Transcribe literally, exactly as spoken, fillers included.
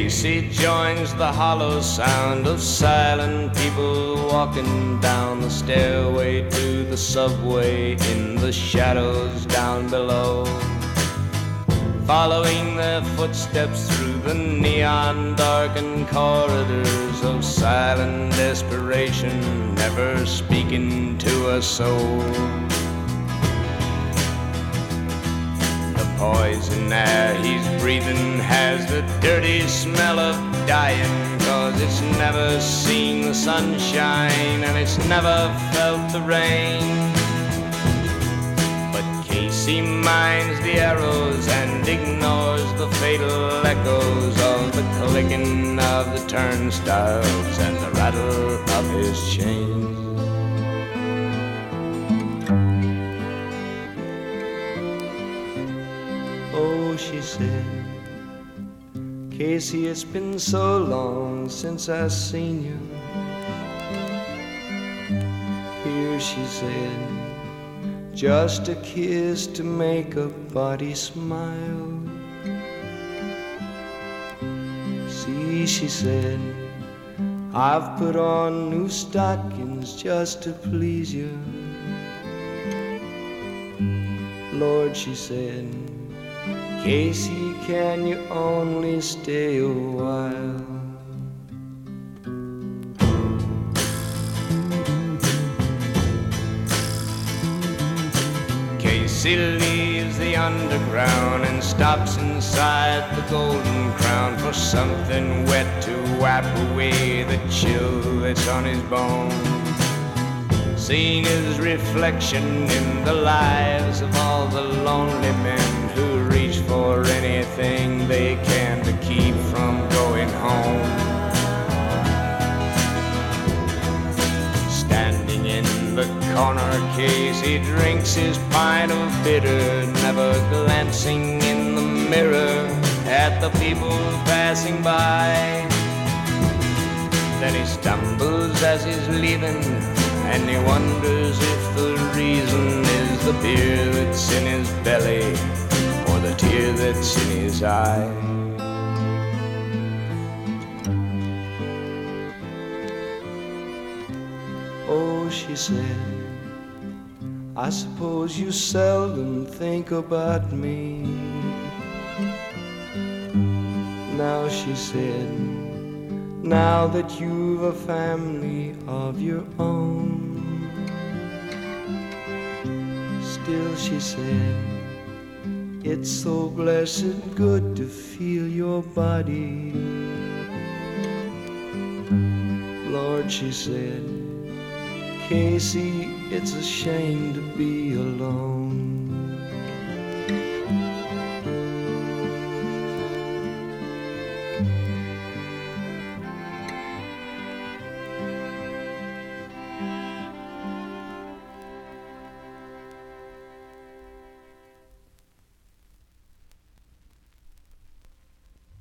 Casey joins the hollow sound of silent people walking down the stairway to the subway in the shadows down below. Following their footsteps through the neon darkened corridors of silent desperation, never speaking to a soul. The poison air he's breathing has the dirty smell of dying, 'cause it's never seen the sunshine and it's never felt the rain. He minds the arrows and ignores the fatal echoes of the clicking of the turnstiles and the rattle of his chains. Oh, she said, Casey, it's been so long since I've seen you. Here, she said, just a kiss to make a body smile. See, she said, I've put on new stockings just to please you. Lord, she said, Casey, can you only stay a while? Casey leaves the underground and stops inside the Golden Crown for something wet to wipe away the chill that's on his bones. Seeing his reflection in the lives of all the lonely men who reach for anything they can to keep from going home. Standing in the corner, Casey drinks his pint of bitter, never glancing in the mirror at the people passing by. Then he stumbles as he's leaving, and he wonders if the reason is the beer that's in his belly or the tear that's in his eye. Oh, she said, I suppose you seldom think about me. Now, she said, now that you've a family of your own. Still, she said, it's so blessed good to feel your body. Lord, she said, Casey, it's a shame to be alone.